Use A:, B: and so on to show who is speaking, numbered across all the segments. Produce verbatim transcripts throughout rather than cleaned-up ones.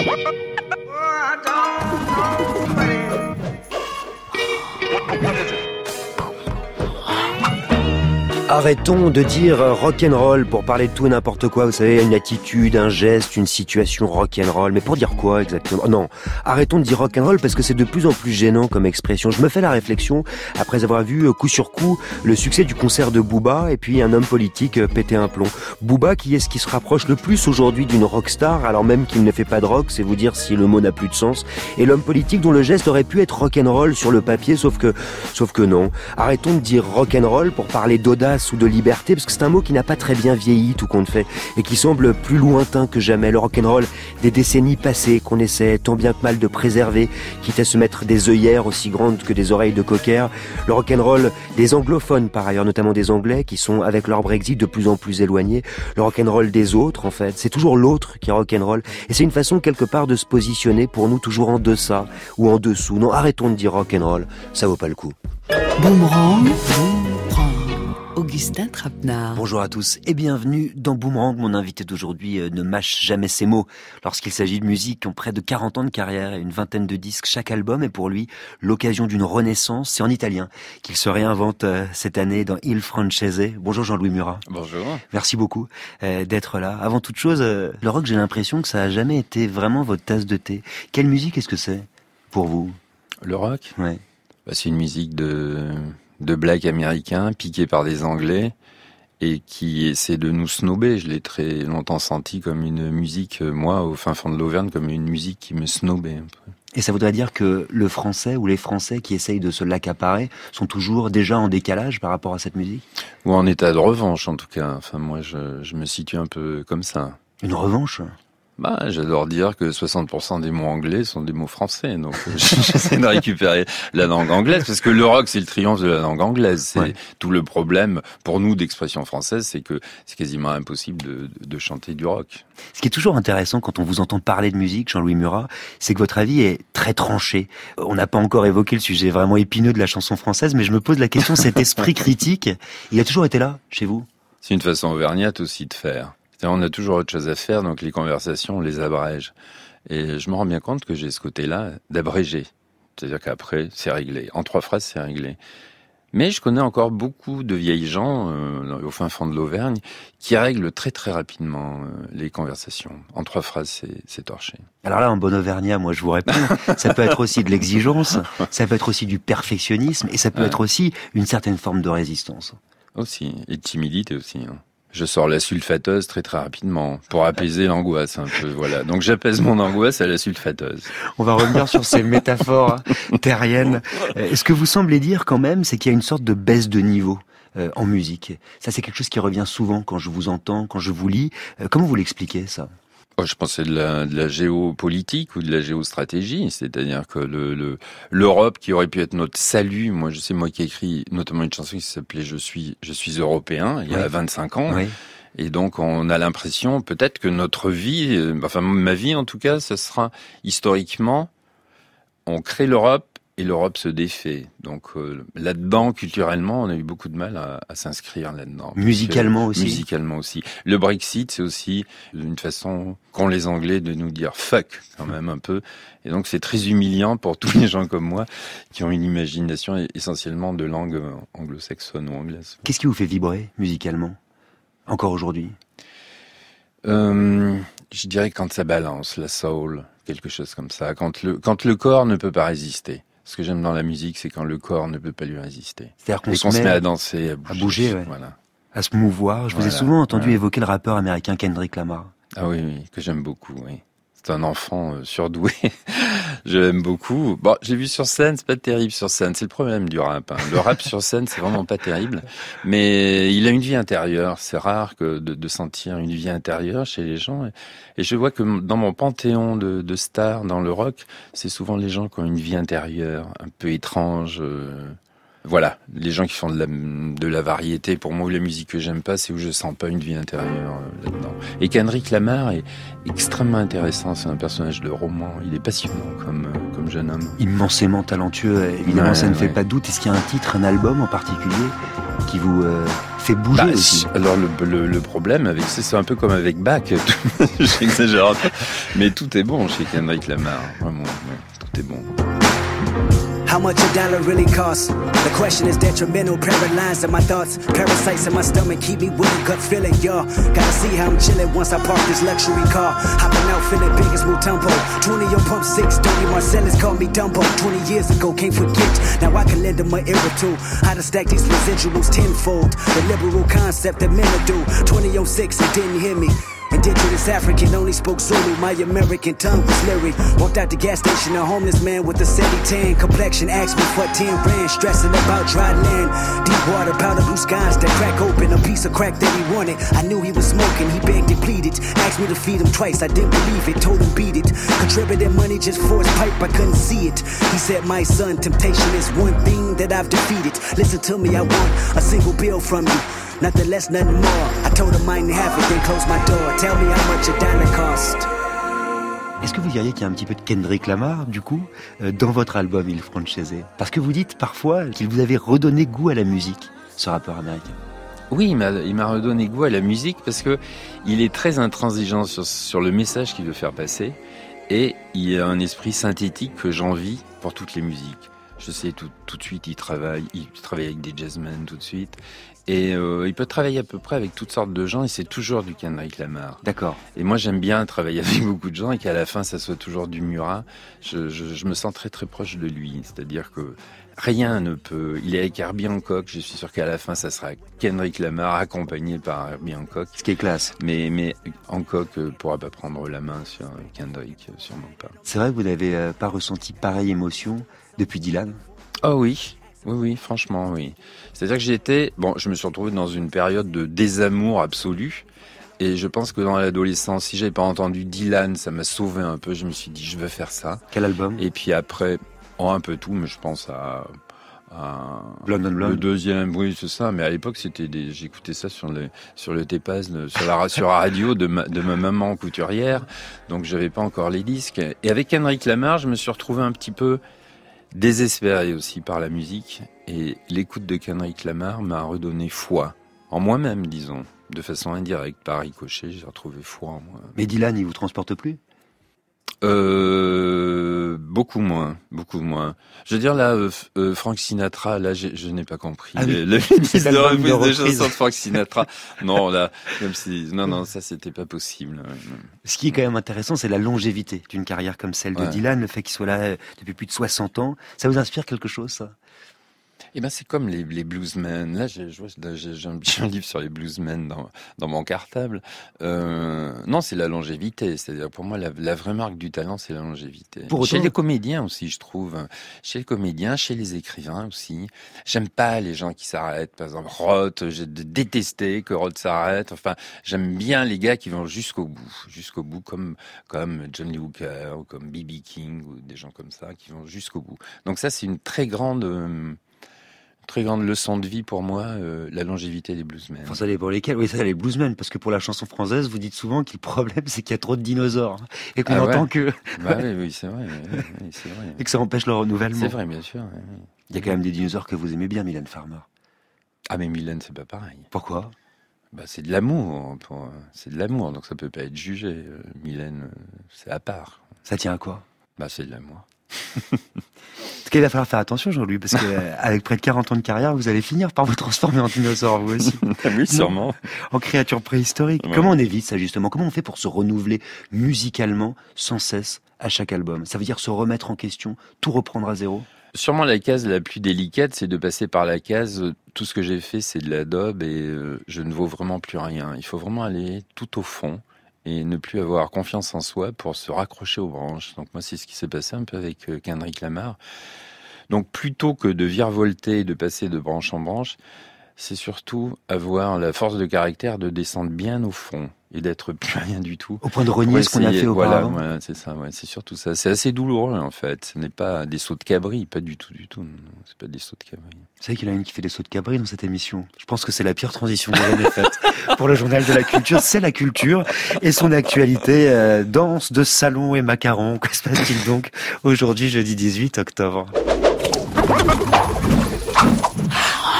A: Arrêtons de dire rock'n'roll pour parler de tout et n'importe quoi, vous savez, une attitude, un geste, une situation rock'n'roll, mais pour dire quoi exactement? Non, arrêtons de dire rock'n'roll parce que c'est de plus en plus gênant comme expression. Je me fais la réflexion, après avoir vu coup sur coup le succès du concert de Booba et puis un homme politique péter un plomb. Booba qui est ce qui se rapproche le plus aujourd'hui d'une rockstar, alors même qu'il ne fait pas de rock, c'est vous dire si le mot n'a plus de sens, et l'homme politique dont le geste aurait pu être rock'n'roll sur le papier, sauf que, sauf que non. Arrêtons de dire rock'n'roll pour parler d'audace ou de liberté, parce que c'est un mot qui n'a pas très bien vieilli tout compte fait, et qui semble plus lointain que jamais. Le rock'n'roll des décennies passées qu'on essaie tant bien que mal de préserver, quitte à se mettre des œillères aussi grandes que des oreilles de cocker. Le rock'n'roll des anglophones par ailleurs, notamment des anglais qui sont avec leur Brexit de plus en plus éloignés. Le rock'n'roll des autres en fait, c'est toujours l'autre qui est rock'n'roll, et c'est une façon quelque part de se positionner pour nous toujours en deçà ou en dessous. Non, arrêtons de dire rock'n'roll, ça vaut pas le coup.
B: Boomerang, Boomerang. Augustin Trapenard.
A: Bonjour à tous et bienvenue dans Boomerang. Mon invité d'aujourd'hui ne mâche jamais ses mots. Lorsqu'il s'agit de musique, qui ont près de quarante ans de carrière et une vingtaine de disques chaque album est pour lui l'occasion d'une renaissance. C'est en italien qu'il se réinvente cette année dans Il Francese. Bonjour Jean-Louis Murat.
C: Bonjour.
A: Merci beaucoup euh, d'être là. Avant toute chose, euh, le rock, j'ai l'impression que ça a jamais été vraiment votre tasse de thé. Quelle musique est-ce que c'est pour vous?
C: Le rock?
A: Ouais.
C: Bah, c'est une musique de... de black américain, piqué par des Anglais, et qui essaie de nous snober. Je l'ai très longtemps senti comme une musique, moi, au fin fond de l'Auvergne, comme une musique qui me snobait un peu.
A: Et ça voudrait dire que le français ou les Français qui essayent de se l'accaparer sont toujours déjà en décalage par rapport à cette musique?
C: Ou en état de revanche, en tout cas. Enfin, moi, je, je me situe un peu comme ça.
A: Une revanche?
C: Bah, j'adore dire que soixante pour cent des mots anglais sont des mots français, donc j'essaie de récupérer la langue anglaise, parce que le rock, c'est le triomphe de la langue anglaise. C'est ouais. Tout le problème, pour nous, d'expression française, c'est que c'est quasiment impossible de, de chanter du rock.
A: Ce qui est toujours intéressant quand on vous entend parler de musique, Jean-Louis Murat, c'est que votre avis est très tranché. On n'a pas encore évoqué le sujet vraiment épineux de la chanson française, mais je me pose la question, cet esprit critique, il a toujours été là, chez vous?
C: C'est une façon auvergnate aussi de faire. On a toujours autre chose à faire, donc les conversations, on les abrège. Et je me rends bien compte que j'ai ce côté-là d'abréger. C'est-à-dire qu'après, c'est réglé. En trois phrases, c'est réglé. Mais je connais encore beaucoup de vieilles gens, euh, au fin fond de l'Auvergne, qui règlent très très rapidement euh, les conversations. En trois phrases, c'est, c'est torché.
A: Alors là, en bon auvergnat, moi je vous réponds, ça peut être aussi de l'exigence, ça peut être aussi du perfectionnisme, et ça peut ouais. être aussi une certaine forme de résistance.
C: Aussi, et de timidité aussi, hein. Je sors la sulfateuse très très rapidement pour apaiser l'angoisse un peu, voilà. Donc j'apaise mon angoisse à la sulfateuse.
A: On va revenir sur ces métaphores terriennes. Ce que vous semblez dire quand même, c'est qu'il y a une sorte de baisse de niveau euh, en musique. Ça, c'est quelque chose qui revient souvent quand je vous entends, quand je vous lis. Euh, comment vous l'expliquez, ça ?
C: Je pensais de la, de la géopolitique ou de la géostratégie, c'est-à-dire que le, le, l'Europe qui aurait pu être notre salut, moi je sais, moi qui ai écrit notamment une chanson qui s'appelait Je suis, je suis européen, il y a oui. vingt-cinq ans, oui. Et donc on a l'impression peut-être que notre vie, enfin ma vie en tout cas, ce sera historiquement, on crée l'Europe, et l'Europe se défait. Donc euh, là-dedans, culturellement, on a eu beaucoup de mal à, à s'inscrire là-dedans.
A: Musicalement aussi.
C: Musicalement aussi. Le Brexit, c'est aussi une façon qu'ont les Anglais de nous dire fuck quand même un peu. Et donc c'est très humiliant pour tous les gens comme moi qui ont une imagination essentiellement de langue anglo-saxonne ou anglaise.
A: Qu'est-ce qui vous fait vibrer musicalement encore aujourd'hui ?
C: euh, Je dirais quand ça balance, la soul, quelque chose comme ça. Quand le quand le corps ne peut pas résister. Ce que j'aime dans la musique, c'est quand le corps ne peut pas lui résister.
A: C'est-à-dire qu'on,
C: et
A: se,
C: qu'on
A: met
C: se met à danser, à bouger.
A: À bouger, ouais.
C: Voilà.
A: À se mouvoir. Je voilà. vous ai souvent entendu voilà. évoquer le rappeur américain Kendrick Lamar.
C: Ah oui, oui, que j'aime beaucoup, oui. C'est un enfant euh, surdoué. Je l'aime beaucoup. Bon, j'ai vu sur scène, c'est pas terrible sur scène. C'est le problème du rap. Hein. Le rap sur scène, c'est vraiment pas terrible. Mais il a une vie intérieure. C'est rare que de, de sentir une vie intérieure chez les gens. Et, et je vois que dans mon panthéon de, de stars dans le rock, c'est souvent les gens qui ont une vie intérieure, un peu étrange. Euh, Voilà, les gens qui font de la, de la variété, pour moi, la musique que j'aime pas, c'est où je sens pas une vie intérieure euh, là-dedans. Et Kendrick Lamar est extrêmement intéressant, c'est un personnage de roman, il est passionnant comme, euh, comme jeune homme.
A: Immensément talentueux, évidemment, ouais, ça ne ouais. fait pas de doute. Est-ce qu'il y a un titre, un album en particulier qui vous euh, fait bouger
C: bah,
A: aussi.
C: Alors le, le, le problème avec ça, c'est un peu comme avec Bach. J'exagère un peu, mais tout est bon chez Kendrick Lamar. Vraiment, ouais, tout est bon.
D: How much a dollar really costs? The question is detrimental, paralyzed in my thoughts. Parasites in my stomach keep me with a gut feeling, y'all. Gotta see how I'm chilling once I park this luxury car. Hopping out feeling big as Mutombo. twenty on pump six, Dirty Marcellus called me Dumbo. twenty years ago, can't forget. Now I can lend him my ear or two. How to stack these residuals tenfold. The liberal concept that men do. twenty oh six, it didn't hear me. Indigenous African, only spoke Zulu. My American tongue was lyric. Walked out the gas station, a homeless man with a steady tan complexion. Asked me for ten rand, stressing about dry land. Deep water, powder blue skies that crack open. A piece of crack that he wanted. I knew he was smoking, he begged and pleaded. Asked me to feed him twice, I didn't believe it. Told him beat it. Contributed money just for his pipe, I couldn't see it. He said, my son, temptation is one thing that I've defeated. Listen to me, I want a single bill from you. Nothing less, nothing more. I told him I didn't have it, then closed my door. Tell me how much a dollar cost.
A: Est-ce que vous diriez qu'il y a un petit peu de Kendrick Lamar, du coup, euh, dans votre album Il Francese? Parce que vous dites parfois qu'il vous avait redonné goût à la musique, ce rappeur américain.
C: Oui, il m'a, il m'a redonné goût à la musique parce que il est très intransigeant sur, sur le message qu'il veut faire passer et il a un esprit synthétique que j'envie pour toutes les musiques. Je sais, tout, tout de suite, il travaille, il travaille avec des jazzmen tout de suite. Et euh, il peut travailler à peu près avec toutes sortes de gens et c'est toujours du Kendrick Lamar.
A: D'accord.
C: Et moi, j'aime bien travailler avec beaucoup de gens et qu'à la fin, ça soit toujours du Murat. Je, je, je me sens très très proche de lui. C'est-à-dire que rien ne peut... Il est avec Herbie Hancock. Je suis sûr qu'à la fin, ça sera Kendrick Lamar accompagné par Herbie Hancock.
A: Ce qui est classe.
C: Mais, mais Hancock ne pourra pas prendre la main sur Kendrick, sûrement pas.
A: C'est vrai que vous n'avez euh, pas ressenti pareille émotion depuis Dylan?
C: Oh oui. Oui, oui, franchement, oui. C'est-à-dire que j'ai été... Bon, je me suis retrouvé dans une période de désamour absolu. Et je pense que dans l'adolescence, si j'avais pas entendu Dylan, ça m'a sauvé un peu. Je me suis dit, je veux faire ça.
A: Quel album?
C: Et puis après, oh, un peu tout, mais je pense à... à
A: Blonde on Blonde.
C: Le deuxième, oui, c'est ça. Mais à l'époque, c'était des... j'écoutais ça sur le, sur le T-Pass, sur la, sur la radio de ma, de ma maman couturière. Donc, j'avais pas encore les disques. Et avec Kendrick Lamar, je me suis retrouvé un petit peu... désespéré aussi par la musique et l'écoute de Kendrick Lamar m'a redonné foi en moi-même, disons, de façon indirecte, par ricochet, j'ai retrouvé foi en moi.
A: Mais Dylan, il vous transporte plus?
C: Euh, beaucoup moins, beaucoup moins. Je veux dire là, euh, euh, Frank Sinatra, là, je, je n'ai pas compris.
A: Ah oui.
C: Le ministre de
A: L'album de
C: reprise des
A: reprise.
C: chansons de Frank Sinatra. Non, là, même si, non, non, ça c'était pas possible.
A: Ce qui est quand même intéressant, c'est la longévité d'une carrière comme celle de
C: Ouais.
A: Dylan, le fait qu'il soit là euh, depuis plus de soixante ans. Ça vous inspire quelque chose, ça?
C: Eh ben, c'est comme les, les bluesmen. Là, j'ai, je vois, j'ai, j'ai, un, j'ai un livre sur les bluesmen dans, dans mon cartable. Euh, non, c'est la longévité. C'est-à-dire, pour moi, la, la vraie marque du talent, c'est la longévité.
A: Pour autant...
C: Chez les comédiens aussi, je trouve. Chez les comédiens, chez les écrivains aussi. J'aime pas les gens qui s'arrêtent. Par exemple, Roth, j'ai détesté que Roth s'arrête. Enfin, j'aime bien les gars qui vont jusqu'au bout. Jusqu'au bout, comme, comme John Lee Hooker, ou comme B B King, ou des gens comme ça, qui vont jusqu'au bout. Donc ça, c'est une très grande... Euh, Très grande leçon de vie pour moi, euh, la longévité des bluesmen.
A: Enfin, ça dépend lesquels. Oui, ça, les bluesmen, parce que pour la chanson française, vous dites souvent que le problème, c'est qu'il y a trop de dinosaures. Et qu'on
C: Ah ouais.
A: entend que...
C: Bah oui, oui, c'est vrai. Oui, oui, c'est vrai.
A: Et que ça empêche le renouvellement.
C: C'est vrai, bien sûr. Oui, oui.
A: Il y a quand même des dinosaures que vous aimez bien, Mylène Farmer.
C: Ah, mais Mylène, c'est pas pareil.
A: Pourquoi?
C: Bah, c'est de l'amour. Pour... C'est de l'amour, donc ça peut pas être jugé. Euh, Mylène, euh, c'est à part.
A: Ça tient à quoi?
C: Bah, c'est de l'amour.
A: Parce qu'il va falloir faire attention, Jean-Louis, parce qu'avec près de quarante ans de carrière, vous allez finir par vous transformer en dinosaure, vous aussi.
C: Oui, sûrement.
A: En créature préhistorique.
C: Ouais.
A: Comment on évite ça, justement? Comment on fait pour se renouveler musicalement sans cesse à chaque album? Ça veut dire se remettre en question, tout reprendre à zéro?
C: Sûrement la case la plus délicate, c'est de passer par la case euh, tout ce que j'ai fait, c'est de la daube et euh, je ne vaux vraiment plus rien. Il faut vraiment aller tout au fond et ne plus avoir confiance en soi pour se raccrocher aux branches. Donc moi, c'est ce qui s'est passé un peu avec euh, Kendrick Lamar. Donc plutôt que de virevolter et de passer de branche en branche, c'est surtout avoir la force de caractère de descendre bien au fond et d'être plus rien du tout.
A: Au point de renier ce qu'on a fait
C: voilà,
A: auparavant.
C: voilà, c'est ça, ouais, c'est surtout ça. C'est assez douloureux en fait. Ce n'est pas des sauts de cabri, pas du tout, du tout. Non, c'est pas des sauts de cabri.
A: Vous savez qu'il y en a une qui fait des sauts de cabri dans cette émission. Je pense que c'est la pire transition que j'ai jamais faite pour le journal de la culture. C'est la culture et son actualité. Euh, danse de salon et macarons. Que se passe-t-il donc aujourd'hui, jeudi dix-huit octobre?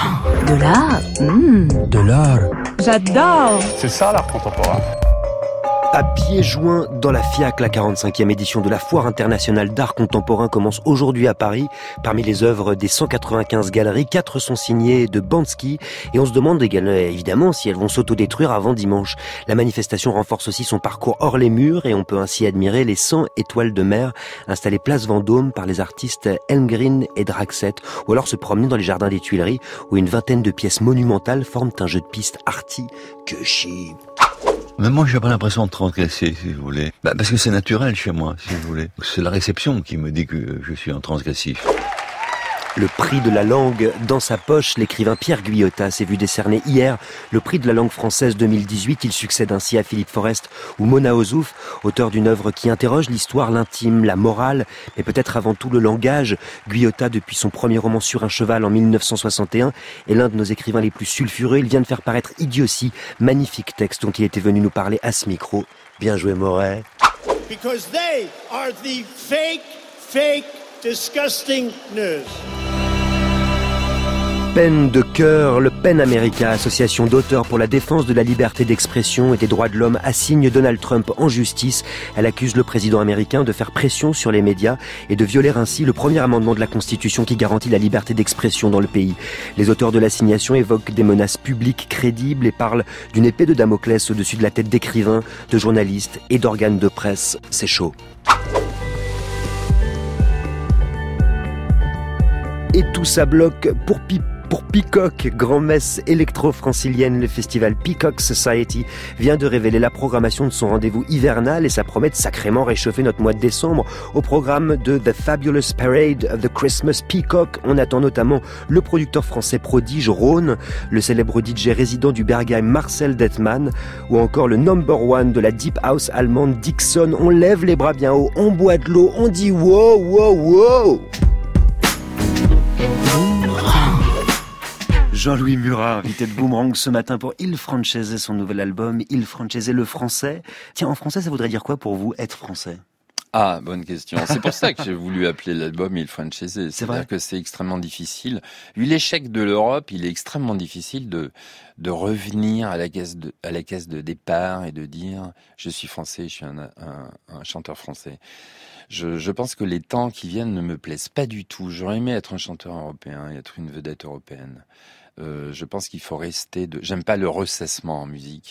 B: De l'art, mmh.
E: De l'art.
B: J'adore.
E: C'est ça l'art contemporain.
A: À pieds joints dans la FIAC, la quarante-cinquième édition de la Foire internationale d'art contemporain commence aujourd'hui à Paris. Parmi les œuvres des cent quatre-vingt-quinze galeries, quatre sont signées de Banksy et on se demande également, évidemment si elles vont s'autodétruire avant dimanche. La manifestation renforce aussi son parcours hors les murs et on peut ainsi admirer les cent étoiles de mer installées place Vendôme par les artistes Elmgreen et Draxet, ou alors se promener dans les jardins des Tuileries où une vingtaine de pièces monumentales forment un jeu de piste arty que chier.
F: Mais moi, j'ai pas l'impression de transgresser, si vous voulez. Bah, parce que c'est naturel chez moi, si vous voulez. C'est la réception qui me dit que je suis un transgressif.
A: Le prix de la langue dans sa poche, l'écrivain Pierre Guyotat s'est vu décerner hier le prix de la langue française deux mille dix-huit. Il succède ainsi à Philippe Forest ou Mona Ozouf, auteur d'une œuvre qui interroge l'histoire, l'intime, la morale, mais peut-être avant tout le langage. Guyotat, depuis son premier roman Sur un cheval en mille neuf cent soixante et un, est l'un de nos écrivains les plus sulfureux. Il vient de faire paraître Idiotie, magnifique texte dont il était venu nous parler à ce micro. Bien joué, Moret.
G: Because they are the fake, fake, disgusting news.
A: Peine de cœur, le PEN America, association d'auteurs pour la défense de la liberté d'expression et des droits de l'homme, assigne Donald Trump en justice. Elle accuse le président américain de faire pression sur les médias et de violer ainsi le premier amendement de la Constitution qui garantit la liberté d'expression dans le pays. Les auteurs de l'assignation évoquent des menaces publiques crédibles et parlent d'une épée de Damoclès au-dessus de la tête d'écrivains, de journalistes et d'organes de presse. C'est chaud. Et tout ça bloque pour pipe. Pour Peacock, grand-messe électro-francilienne, le festival Peacock Society vient de révéler la programmation de son rendez-vous hivernal et ça promet de sacrément réchauffer notre mois de décembre. Au programme de The Fabulous Parade of the Christmas Peacock, on attend notamment le producteur français prodige Rhône, le célèbre D J résident du Bergheim Marcel Detman ou encore le number one de la deep house allemande Dixon. On lève les bras bien haut, on boit de l'eau, on dit wow, wow, wow. Jean-Louis Murat, invité de Boomerang ce matin pour Il Francese, son nouvel album, Il Francese, le français. Tiens, en français, ça voudrait dire quoi pour vous, être français ?
C: Ah, bonne question. C'est pour ça que j'ai voulu appeler l'album Il Francese. C'est-à-dire que c'est extrêmement difficile. Vu l'échec de l'Europe, il est extrêmement difficile de, de revenir à la caisse de, à la caisse de départ et de dire je suis français, je suis un, un, un chanteur français. Je, je pense que les temps qui viennent ne me plaisent pas du tout. J'aurais aimé être un chanteur européen et être une vedette européenne. Euh, je pense qu'il faut rester de... J'aime pas le ressassement en musique.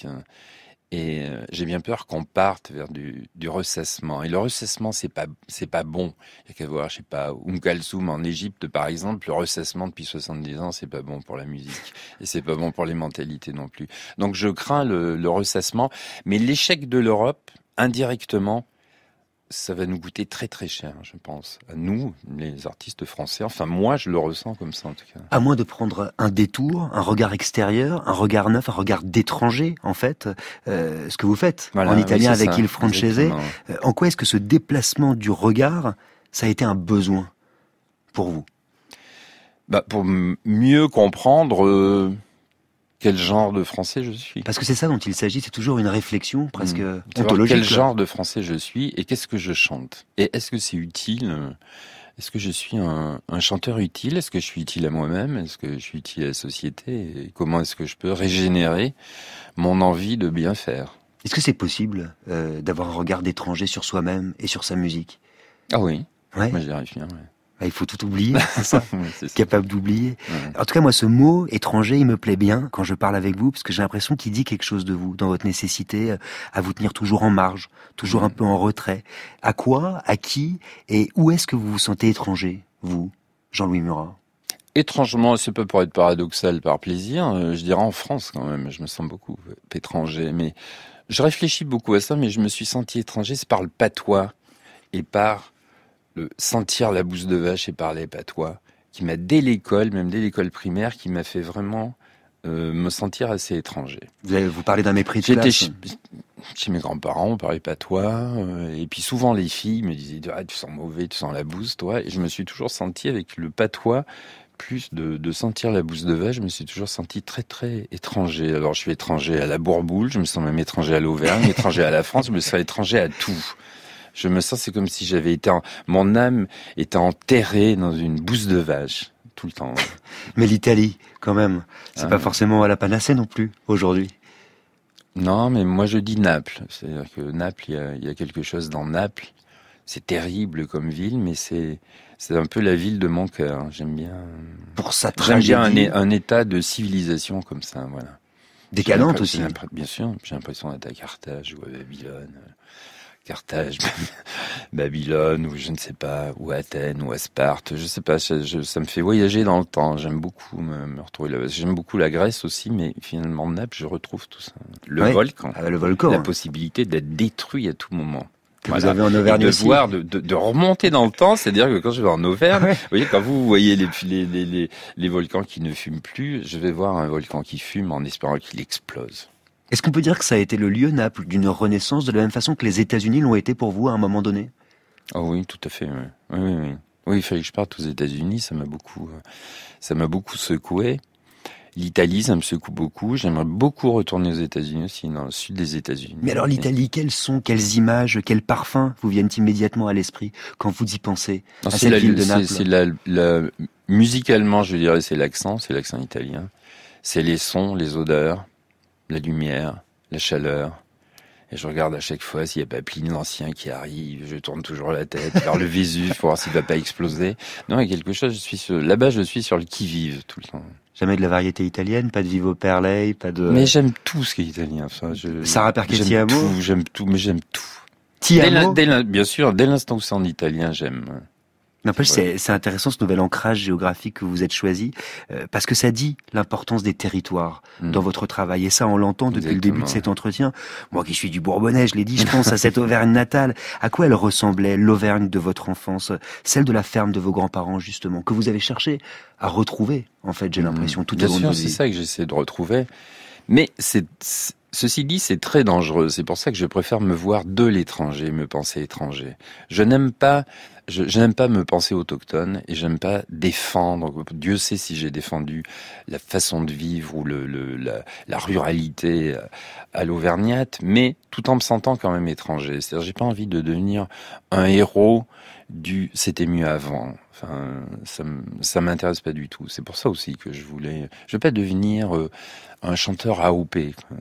C: Et euh, j'ai bien peur qu'on parte vers du, du ressassement. Et le ressassement, c'est pas, c'est pas bon. Il y a qu'à voir, je sais pas, Oum Kalsoum en Égypte, par exemple, le ressassement depuis soixante-dix ans, c'est pas bon pour la musique. Et c'est pas bon pour les mentalités non plus. Donc je crains le, le ressassement. Mais l'échec de l'Europe, indirectement, ça va nous coûter très très cher, je pense. À nous, les artistes français. Enfin, moi, je le ressens comme ça, en tout cas.
A: À moins de prendre un détour, un regard extérieur, un regard neuf, un regard d'étranger, en fait, euh, ce que vous faites voilà, en italien oui, avec ça, Il Francese. Euh, en quoi est-ce que ce déplacement du regard, ça a été un besoin pour vous ?
C: Bah, pour m- mieux comprendre... Euh... Quel genre de français je suis ?
A: Parce que c'est ça dont il s'agit, c'est toujours une réflexion presque mmh.
C: ontologique. Quel genre de français je suis et qu'est-ce que je chante ? Et est-ce que c'est utile ? Est-ce que je suis un, un chanteur utile ? Est-ce que je suis utile à moi-même ? Est-ce que je suis utile à la société ? Et comment est-ce que je peux régénérer mon envie de bien faire ?
A: Est-ce que c'est possible euh, d'avoir un regard d'étranger sur soi-même et sur sa musique ?
C: Ah oui,
A: ouais.
C: Moi j'y arrive bien, ouais.
A: Il faut tout oublier, c'est ça,
C: oui, c'est ça.
A: Capable d'oublier.
C: Ouais.
A: En tout cas, moi, ce mot étranger, il me plaît bien quand je parle avec vous, parce que j'ai l'impression qu'il dit quelque chose de vous, dans votre nécessité à vous tenir toujours en marge, toujours un peu en retrait. À quoi, à qui, et où est-ce que vous vous sentez étranger, vous, Jean-Louis Murat ?
C: Étrangement, c'est pas pour être paradoxal, par plaisir, je dirais en France quand même, je me sens beaucoup étranger, mais je réfléchis beaucoup à ça, mais je me suis senti étranger, c'est par le patois et par... le sentir la bouse de vache et parler patois, qui m'a, dès l'école, même dès l'école primaire, qui m'a fait vraiment euh, me sentir assez étranger.
A: Vous, avez, vous parlez d'un mépris de
C: J'étais
A: classe.
C: Chez, chez mes grands-parents, on parlait patois, euh, et puis souvent les filles me disaient ah, « tu sens mauvais, tu sens la bouse, toi », et je me suis toujours senti avec le patois, plus de, de sentir la bouse de vache, je me suis toujours senti très très étranger. Alors je suis étranger à la Bourboule, je me sens même étranger à l'Auvergne, étranger à la France, je me sens étranger à tout. Je me sens, c'est comme si j'avais été, en, mon âme était enterrée dans une bouse de vache. tout le temps.
A: Mais l'Italie, quand même, c'est
C: ah,
A: pas
C: ouais.
A: forcément à la panacée non plus, aujourd'hui.
C: Non, mais moi je dis Naples. C'est-à-dire que Naples, il y a, il y a quelque chose dans Naples. C'est terrible comme ville, mais c'est c'est un peu la ville de mon cœur. J'aime bien.
A: Pour sa
C: J'aime bien un,
A: tragédie.
C: un état de civilisation comme ça, voilà.
A: Décadente
C: J'ai
A: aussi.
C: l'impression- Bien sûr, j'ai l'impression d'être à Carthage ou à Babylone. Carthage, Babylone, ou je ne sais pas, ou Athènes, ou à Sparte, je sais pas, je, je, ça me fait voyager dans le temps. J'aime beaucoup me, me retrouver là. J'aime beaucoup la Grèce aussi, mais finalement Naples, je retrouve tout ça. Le
A: Ouais.
C: volcan,
A: Ah, le volcan.
C: la
A: hein,
C: possibilité d'être détruit à tout moment.
A: que vous avez en Auvergne
C: Et de
A: aussi.
C: voir, de, de, de remonter dans le temps, c'est-à-dire que quand je vais en Auvergne,
A: Ouais.
C: vous voyez, quand vous voyez les, les, les, les, les volcans qui ne fument plus, je vais voir un volcan qui fume en espérant qu'il explose.
A: Est-ce qu'on peut dire que ça a été le lieu, Naples, d'une renaissance de la même façon que les États-Unis l'ont été pour vous à un moment donné?
C: Oh oui, tout à fait. Oui, oui, oui. Oui, oui, il fallait que je parte aux États-Unis. Ça m'a beaucoup, euh, ça m'a beaucoup secoué. L'Italie, ça me secoue beaucoup. J'aimerais beaucoup retourner aux États-Unis aussi, dans le sud des États-Unis.
A: Mais alors l'Italie, quels sons, quelles images, quels parfums vous viennent immédiatement à l'esprit quand vous y pensez
C: Non,
A: à
C: c'est
A: cette
C: la,
A: ville de
C: c'est,
A: Naples?
C: c'est la, la, musicalement, je dirais, c'est l'accent, c'est l'accent italien. C'est les sons, les odeurs, la lumière, la chaleur. Et je regarde à chaque fois s'il n'y a pas Pline l'Ancien qui arrive. Je tourne toujours la tête vers le Vésuve pour voir s'il ne va pas exploser. Non, il y a quelque chose, je suis sur, là-bas, je suis sur le qui-vive tout le temps.
A: Jamais de la variété italienne, pas de Vivo Perlei, pas de...
C: Mais j'aime tout ce qui est italien. Ça, je,
A: Sarah Perchetti
C: j'aime
A: Amo.
C: tout, j'aime tout, mais j'aime tout.
A: Ti
C: Dès la-
A: amo.
C: dès la- bien sûr, dès l'instant où c'est en italien, j'aime.
A: N'empêche,
C: Ouais.
A: c'est, c'est intéressant ce nouvel ancrage géographique que vous êtes choisi, euh, parce que ça dit l'importance des territoires
C: Mm.
A: dans votre travail. Et ça, on l'entend depuis le début de
C: Exactement.
A: cet entretien. Moi qui suis du Bourbonnais, je l'ai dit, je pense à cette Auvergne natale. À quoi elle ressemblait, l'Auvergne de votre enfance, celle de la ferme de vos grands-parents, justement, que vous avez cherché à retrouver, en fait, j'ai l'impression, tout
C: Bien
A: au long de
C: sûr,
A: votre
C: c'est
A: vie.
C: ça que j'essaie de retrouver. Mais c'est, c'est- ceci dit, c'est très dangereux. C'est pour ça que je préfère me voir de l'étranger, me penser étranger. Je n'aime pas, je, je n'aime pas me penser autochtone et j'aime pas défendre. Dieu sait si j'ai défendu la façon de vivre ou le, le la, la ruralité à l'auvergnate, mais tout en me sentant quand même étranger. C'est-à-dire, j'ai pas envie de devenir un héros du c'était mieux avant. Enfin, ça, m- ça m'intéresse pas du tout. C'est pour ça aussi que je voulais. Je veux pas devenir euh, un chanteur A O P. quoi.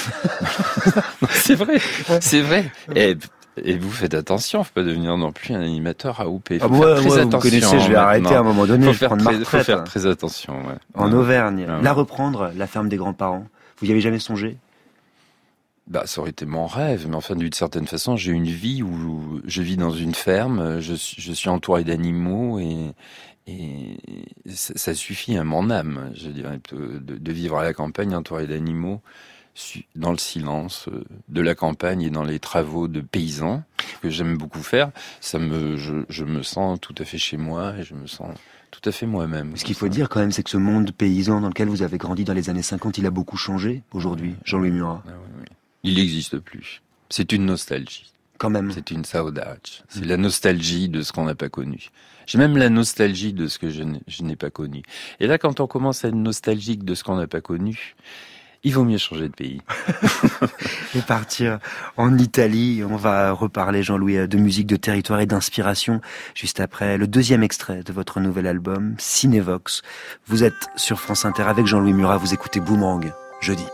C: Non, c'est vrai, c'est vrai. Et, et vous faites attention, faut pas devenir non plus un animateur A O P. Faut
A: Ah,
C: faire
A: ouais,
C: très
A: ouais,
C: attention.
A: vous connaissez, je vais arrêter à un
C: maintenant.
A: moment donné,
C: Faut
A: je
C: faire,
A: prends de ma
C: très, faut
A: retraite.
C: faire très attention. Ouais.
A: En
C: Ouais.
A: Auvergne,
C: Ouais.
A: la reprendre, la ferme des grands-parents. Vous y avez jamais songé?
C: Bah, ça aurait été mon rêve, mais enfin, d'une certaine façon, j'ai une vie où je vis dans une ferme, je suis, je suis entouré d'animaux et, et ça, ça suffit à mon âme, je dirais, de, de vivre à la campagne entouré d'animaux, su- dans le silence euh, de la campagne et dans les travaux de paysans que j'aime beaucoup faire. Ça me, je, je me sens tout à fait chez moi et je me sens tout à fait moi-même.
A: Ce qu'il faut dire quand même, c'est que ce monde paysan dans lequel vous avez grandi dans les années cinquante, il a beaucoup changé aujourd'hui, Jean-Louis Murat.
C: Ah oui, oui. Il n'existe plus. C'est une nostalgie.
A: Quand même.
C: C'est une saudade. C'est la nostalgie de ce qu'on n'a pas connu. J'ai même la nostalgie de ce que je n'ai, je n'ai pas connu. Et là, quand on commence à être nostalgique de ce qu'on n'a pas connu, il vaut mieux changer de pays.
A: Et partir en Italie. On va reparler, Jean-Louis, de musique, de territoire et d'inspiration juste après le deuxième extrait de votre nouvel album, Cinévox. Vous êtes sur France Inter avec Jean-Louis Murat. Vous écoutez Boomerang, jeudi.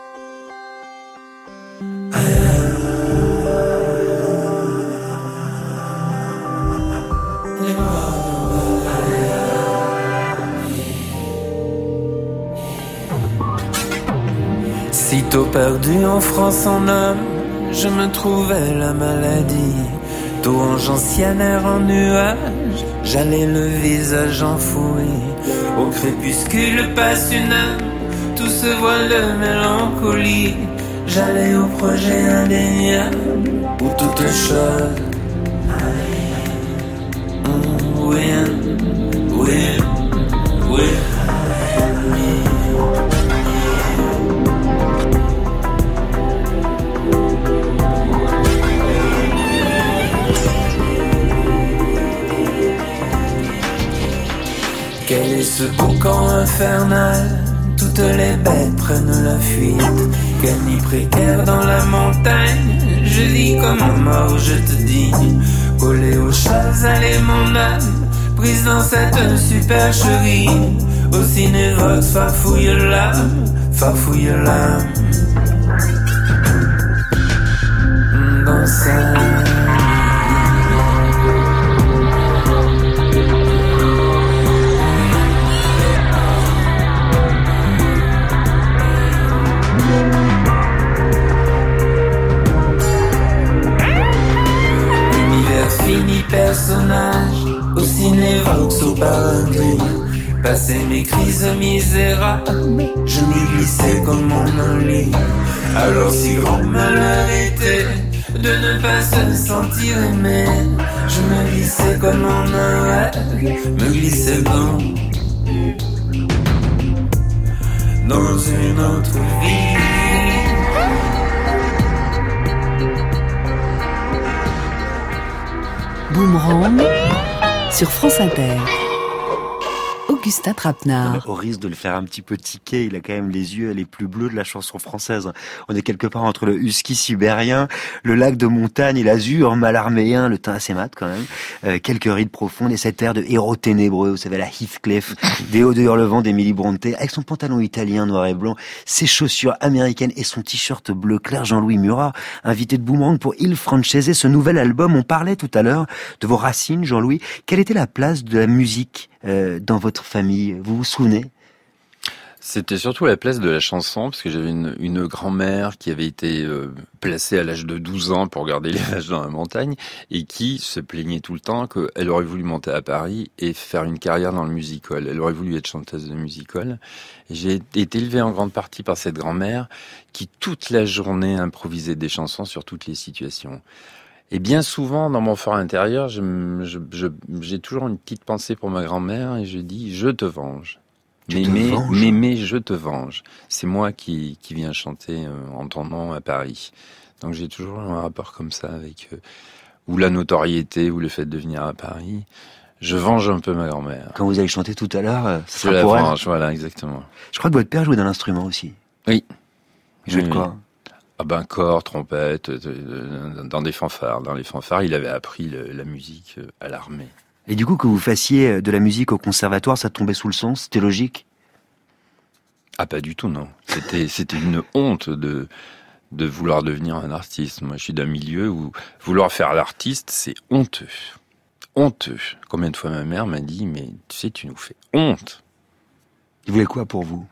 E: Sitôt perdu en France en homme, je me trouvais la maladie. Tôt en gentianaire en nuage, j'allais le visage enfoui. Au crépuscule passe une âme, tout se voile de mélancolie. J'allais au projet indéniable, où toute chose. Mm, oui, oui, oui. Quel est ce boucan infernal? Toutes les bêtes prennent la fuite. Quel nid précaire dans la montagne? Je vis comme un mort, je te dis. Collé aux choses, allez mon âme. prise dans cette supercherie. Au cinévox, farfouille l'âme, farfouille l'âme. Dans sa fini personnage, au cinévox, au paradis. Passé mes crises misérables, je m'y glissais comme mon lit. Alors si grand malheur était de ne pas se sentir aimé, je me glissais comme en un rêve, me glissais dans dans une autre vie.
B: Boomerang sur France Inter. Augustin Trapenard.
A: Au risque de le faire un petit peu tiquer, il a quand même les yeux les plus bleus de la chanson française. On est quelque part entre le husky sibérien, le lac de montagne et l'azur malarméen, le teint assez mat quand même, euh, quelques rides profondes et cet air de héros ténébreux, vous savez, la Heathcliff, des hauts de Hurlevent d'Emily Brontë, avec son pantalon italien noir et blanc, ses chaussures américaines et son t-shirt bleu clair. Jean-Louis Murat, invité de Boomerang pour Il Francese, ce nouvel album. On parlait tout à l'heure de vos racines, Jean-Louis. Quelle était la place de la musique euh, dans votre famille? Vous vous souvenez?
C: C'était surtout la place de la chanson, parce que j'avais une, une grand-mère qui avait été euh, placée à l'âge de douze ans pour garder les vaches dans la montagne, et qui se plaignait tout le temps qu'elle aurait voulu monter à Paris et faire une carrière dans le music-hall. Elle aurait voulu être chanteuse de music-hall. Et j'ai été élevé en grande partie par cette grand-mère qui, toute la journée, improvisait des chansons sur toutes les situations. Et bien souvent, dans mon fort intérieur, je, je, je, j'ai toujours une petite pensée pour ma grand-mère, et je dis « je te venge ». Mémé, Mémé, je te venge. C'est moi qui, qui viens chanter euh, en ton nom à Paris. Donc j'ai toujours un rapport comme ça avec euh, ou la notoriété ou le fait de venir à Paris. Je venge un peu ma grand-mère.
A: Quand vous avez chanté tout à l'heure, ça sera
C: je la
A: pour
C: venge,
A: elle.
C: Voilà, exactement.
A: Je crois que votre père jouait d'un instrument aussi.
C: Oui.
A: Il jouait
C: oui,
A: de quoi?
C: Ah ben corps, trompette, euh, dans des fanfares. Dans les fanfares, il avait appris le, la musique euh, à l'armée.
A: Et du coup, que vous fassiez de la musique au conservatoire, ça tombait sous le sens? C'était logique?
C: Ah, pas du tout, non. C'était, c'était une honte de, de vouloir devenir un artiste. Moi, je suis d'un milieu où vouloir faire l'artiste, c'est honteux. Honteux. Combien de fois ma mère m'a dit, mais tu sais, tu nous fais honte.
A: Il voulait quoi pour vous?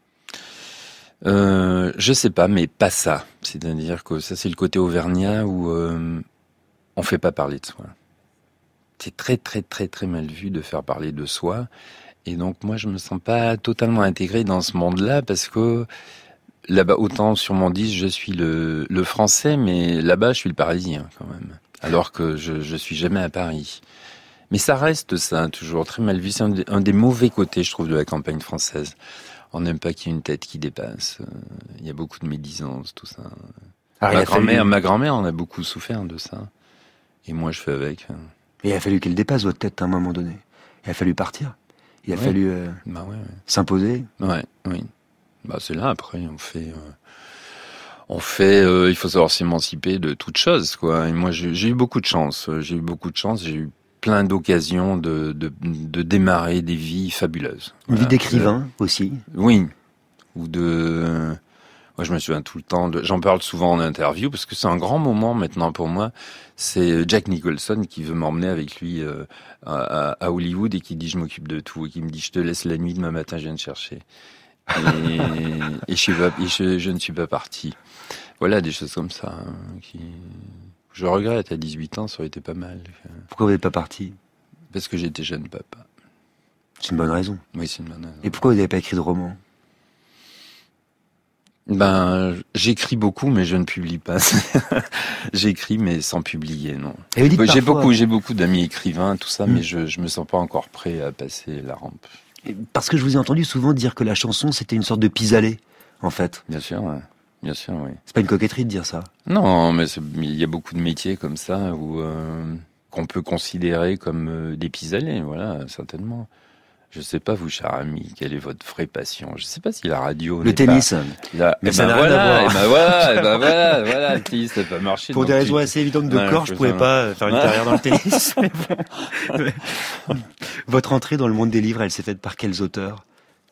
C: Euh, je sais pas, mais pas ça. C'est-à-dire que ça, c'est le côté auvergnat où euh, on fait pas parler de soi. C'est très, très, très, très mal vu de faire parler de soi. Et donc, moi, je me sens pas totalement intégré dans ce monde-là parce que là-bas, autant sur mon disque, je suis le, le français, mais là-bas, je suis le parisien quand même. Alors que je, je suis jamais à Paris. Mais ça reste ça, toujours très mal vu. C'est un des, un des mauvais côtés, je trouve, de la campagne française. On n'aime pas qu'il y ait une tête qui dépasse. Il y a beaucoup de médisance, tout ça.
A: Alors,
C: ma
A: il a
C: grand-mère,
A: fallu...
C: ma grand-mère en a beaucoup souffert de ça. Et moi, je fais avec.
A: Et il a fallu qu'elle dépasse votre tête à un moment donné. Il a fallu partir. Il a
C: ouais.
A: fallu euh,
C: bah ouais, ouais.
A: s'imposer.
C: Ouais, oui. Bah c'est là après on fait, euh, on fait. Euh, il faut savoir s'émanciper de toute chose, quoi. Et moi j'ai, j'ai eu beaucoup de chance. J'ai eu beaucoup de chance. J'ai eu plein d'occasions de de, de démarrer des vies fabuleuses.
A: Une
C: voilà.
A: vie d'écrivain euh, aussi.
C: Oui. Ou de. Moi, je me souviens tout le temps. De... J'en parle souvent en interview parce que c'est un grand moment maintenant pour moi. C'est Jack Nicholson qui veut m'emmener avec lui euh, à, à Hollywood et qui dit je m'occupe de tout et qui me dit je te laisse la nuit, demain matin je viens te chercher. Et, et, je, suis pas, et je, je ne suis pas parti. Voilà des choses comme ça hein, qui. Je regrette. À dix-huit ans, ça aurait été pas mal.
A: Pourquoi vous n'êtes pas parti?
C: Parce que j'étais jeune papa.
A: C'est une bonne raison.
C: Oui, c'est une bonne raison.
A: Et pourquoi vous n'avez pas écrit de roman?
C: Ben, j'écris beaucoup, mais je ne publie pas. J'écris, mais sans publier, non.
A: Et vous dites
C: j'ai
A: parfois...
C: beaucoup, j'ai beaucoup d'amis écrivains, tout ça,
A: mmh.
C: mais je, je me sens pas encore prêt à passer la rampe.
A: Parce que je vous ai entendu souvent dire que la chanson, c'était une sorte de pis-aller, en fait.
C: Bien sûr, ouais. Bien sûr, oui.
A: C'est pas une coquetterie de dire ça.
C: Non, mais il y a beaucoup de métiers comme ça où euh, qu'on peut considérer comme euh, des pis-aller, voilà, certainement. Je sais pas, vous, cher ami, quelle est votre vraie passion? Je sais pas si la radio...
A: Le tennis.
C: Pas... La...
A: Mais
C: et
A: ça
C: ben
A: n'a
C: voilà,
A: rien à voir.
C: Et ben voilà, et ben voilà, voilà, le tennis, ça n'a pas marché.
A: Pour des raisons assez évidentes de
C: ouais,
A: corps, je pouvais pas faire une carrière dans le tennis. Mais bon. Votre entrée dans le monde des livres, elle s'est faite par quels auteurs?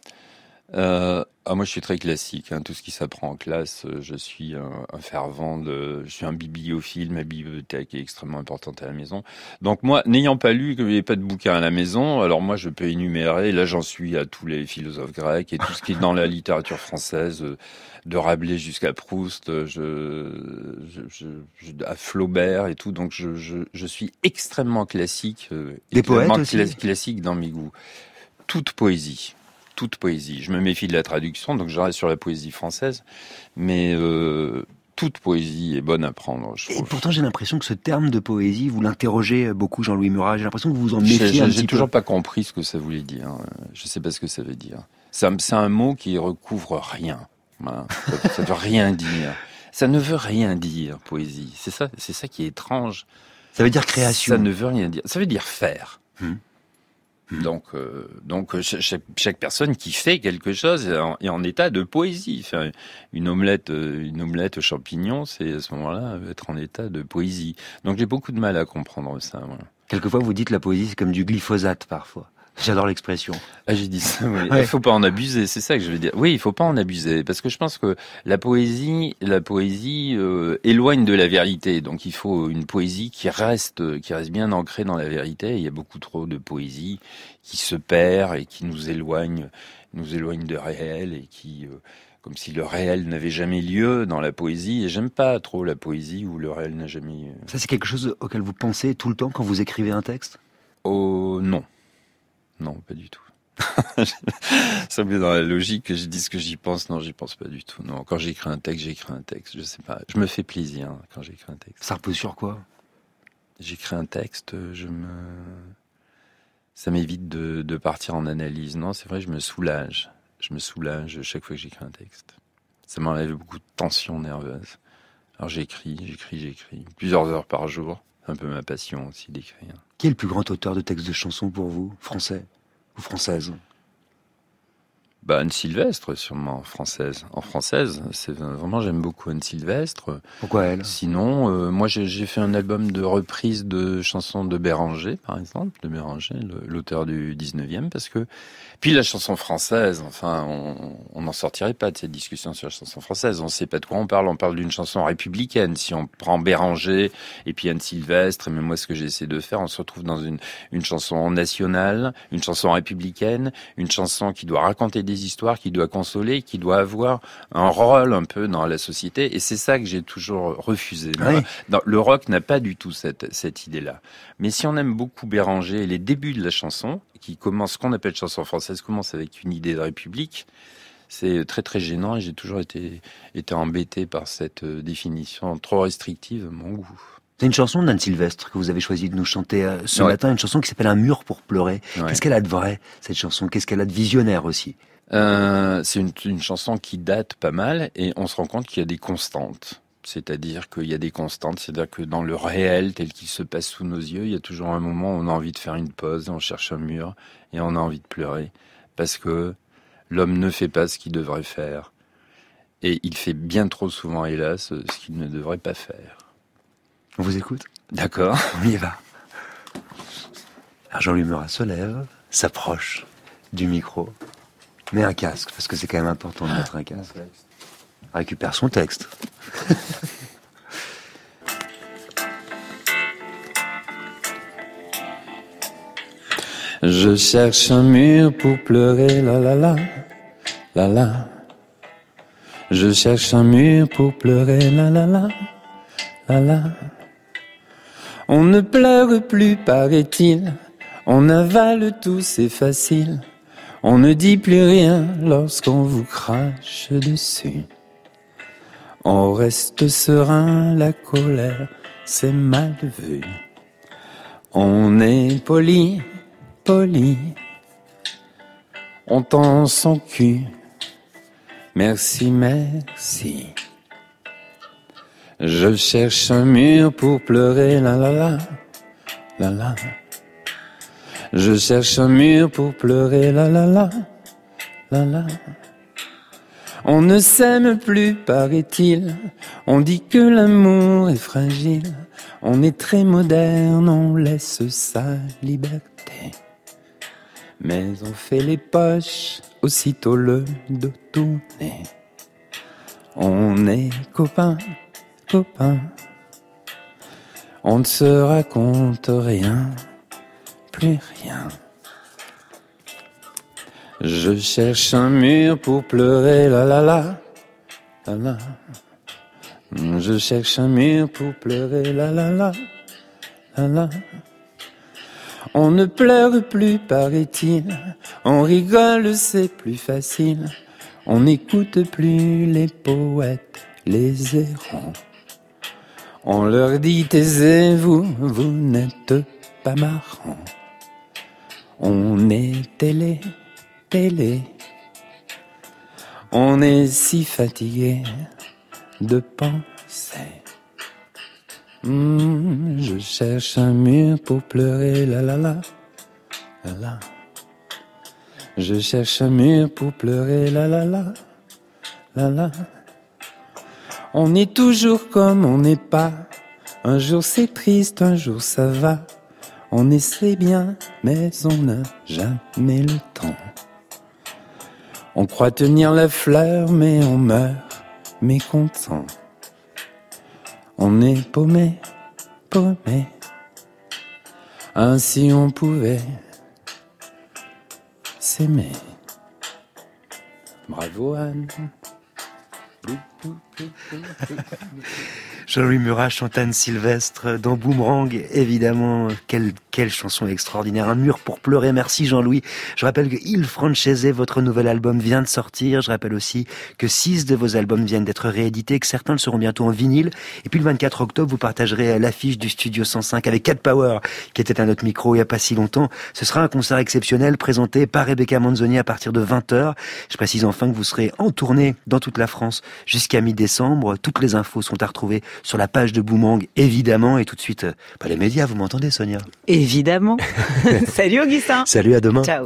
C: Euh, ah, moi, je suis très classique. Hein. Tout ce qui s'apprend en classe, euh, je suis un, un fervent de, je suis un bibliophile. Ma bibliothèque est extrêmement importante à la maison. Donc moi, n'ayant pas lu, qu'il n'y avait pas de bouquin à la maison, alors moi, je peux énumérer. Là, j'en suis à tous les philosophes grecs et tout ce qui est dans la littérature française, euh, de Rabelais jusqu'à Proust, je, je, je, je, à Flaubert et tout. Donc je, je, je suis extrêmement classique. Euh,
A: Des poètes aussi.
C: Cla- classique dans mes goûts. Toute poésie. Toute poésie. Je me méfie de la traduction, donc je reste sur la poésie française. Mais euh, toute poésie est bonne à prendre, je trouve.
A: Et pourtant, j'ai l'impression que ce terme de poésie, vous l'interrogez beaucoup, Jean-Louis Murat. J'ai l'impression que vous vous en méfiez
C: j'ai,
A: un
C: j'ai
A: petit peu.
C: J'ai toujours pas compris ce que ça voulait dire. Je sais pas ce que ça veut dire. C'est un, c'est un mot qui recouvre rien. Hein. Ça, ça veut rien dire. Ça ne veut rien dire, poésie. C'est ça, c'est ça qui est étrange.
A: Ça veut dire création.
C: Ça ne veut rien dire. Ça veut dire faire.
A: Hum.
C: Donc, euh, donc chaque, chaque personne qui fait quelque chose est en, est en état de poésie. Enfin, une omelette, une omelette champignon, c'est à ce moment-là être en état de poésie. Donc, j'ai beaucoup de mal à comprendre ça. Voilà.
A: Quelquefois, vous dites la poésie, c'est comme du glyphosate parfois. J'adore l'expression.
C: Ah, j'ai dit ça, oui.
A: Ouais.
C: Il faut pas en abuser, c'est ça que je veux dire. Oui, il faut pas en abuser, parce que je pense que la poésie, la poésie euh, éloigne de la vérité. Donc, il faut une poésie qui reste, qui reste bien ancrée dans la vérité. Il y a beaucoup trop de poésie qui se perd et qui nous éloigne, nous éloigne de réel et qui, euh, comme si le réel n'avait jamais lieu dans la poésie. Et j'aime pas trop la poésie où le réel n'a jamais.
A: Ça, c'est quelque chose auquel vous pensez tout le temps quand vous écrivez un texte?
C: Oh non. Non, pas du tout. Ça me met dans la logique que je dise ce que j'y pense. Non, j'y pense pas du tout. Non, quand j'écris un texte, j'écris un texte. Je sais pas. Je me fais plaisir quand j'écris un texte.
A: Ça repose sur quoi?
C: J'écris un texte, je me, ça m'évite de, de partir en analyse. Non, c'est vrai, je me soulage. Je me soulage chaque fois que j'écris un texte. Ça m'enlève beaucoup de tension nerveuse. Alors j'écris, j'écris, j'écris. Plusieurs heures par jour. C'est un peu ma passion aussi d'écrire.
A: Qui est le plus grand auteur de textes de chansons pour vous? Français ou française?
C: Bah, Anne Sylvestre, sûrement, française. En française, c'est vraiment, j'aime beaucoup Anne Sylvestre.
A: Pourquoi elle?
C: Sinon, euh, moi, j'ai, j'ai fait un album de reprise de chansons de Béranger, par exemple, de Béranger, le, l'auteur du dix-neuvième, parce que, puis la chanson française, enfin, on n'en sortirait pas de cette discussion sur la chanson française. On sait pas de quoi on parle. On parle d'une chanson républicaine. Si on prend Béranger et puis Anne Sylvestre, et même moi, ce que j'essaie de faire, on se retrouve dans une, une chanson nationale, une chanson républicaine, une chanson qui doit raconter des histoires, qui doit consoler, qui doit avoir un rôle un peu dans la société. Et c'est ça que j'ai toujours refusé.
A: Oui.
C: Dans, le rock n'a pas du tout cette, cette idée-là. Mais si on aime beaucoup Béranger, les débuts de la chanson, qui commence, ce qu'on appelle chanson française, commence avec une idée de république, c'est très très gênant et j'ai toujours été, été embêté par cette définition trop restrictive de mon goût.
A: C'est une chanson d'Anne Sylvestre que vous avez choisi de nous chanter euh, ce
C: Ouais.
A: matin, une chanson qui s'appelle Un mur pour pleurer.
C: Ouais.
A: Qu'est-ce qu'elle a de vrai, cette chanson? Qu'est-ce qu'elle a de visionnaire aussi?
C: Euh, c'est une, une chanson qui date pas mal et on se rend compte qu'il y a des constantes. C'est-à-dire qu'il y a des constantes, c'est-à-dire que dans le réel tel qu'il se passe sous nos yeux, il y a toujours un moment où on a envie de faire une pause, on cherche un mur et on a envie de pleurer. Parce que l'homme ne fait pas ce qu'il devrait faire. Et il fait bien trop souvent, hélas, ce qu'il ne devrait pas faire.
A: On vous écoute?
C: D'accord.
A: On y va. Alors Jean-Louis Murat se lève, s'approche du micro, met un casque, parce que c'est quand même important de mettre un casque. Récupère son texte.
E: Je cherche un mur pour pleurer, la la la, la la. Je cherche un mur pour pleurer, la la la, la la. On ne pleure plus, paraît-il. On avale tout, c'est facile. On ne dit plus rien lorsqu'on vous crache dessus. On reste serein, la colère, c'est mal vu. On est poli, poli. On tend son cul. Merci, merci. Je cherche un mur pour pleurer, la la la, la la. Je cherche un mur pour pleurer, la la la, la la. On ne s'aime plus, paraît-il. On dit que l'amour est fragile. On est très moderne, on laisse sa liberté. Mais on fait les poches, aussitôt le dos tourné. On est copains, copains. On ne se raconte rien, plus rien. Je cherche un mur pour pleurer, la la la, la la. Je cherche un mur pour pleurer, la la la, la la. On ne pleure plus, paraît-il. On rigole, c'est plus facile. On n'écoute plus les poètes, les errants. On leur dit taisez-vous, vous n'êtes pas marrants. On est télé, télé. On est si fatigué de penser. Mmh, je cherche un mur pour pleurer, la la la, la la. Je cherche un mur pour pleurer, la la la, la la. On est toujours comme on n'est pas. Un jour c'est triste, un jour ça va. On essaie bien, mais on n'a jamais le temps. On croit tenir la fleur, mais on meurt mécontent. On est paumé, paumé. Ainsi on pouvait s'aimer. Bravo Anne.
A: Jean-Louis Murat chante Anne Sylvestre dans Boomerang, évidemment. Quelle, quelle chanson extraordinaire. Un mur pour pleurer. Merci Jean-Louis. Je rappelle que Il Francese, votre nouvel album, vient de sortir. Je rappelle aussi que six de vos albums viennent d'être réédités, que certains le seront bientôt en vinyle. Et puis le vingt-quatre octobre, vous partagerez l'affiche du Studio cent cinq avec Cat Power, qui était à notre micro il n'y a pas si longtemps. Ce sera un concert exceptionnel présenté par Rebecca Manzoni à partir de vingt heures. Je précise enfin que vous serez en tournée dans toute la France jusqu'à mi-décembre. Toutes les infos sont à retrouver sur la page de Boomerang, évidemment. Et tout de suite, bah, les médias, vous m'entendez, Sonia?
H: Évidemment. Salut Augustin.
A: Salut, à demain.
H: Ciao.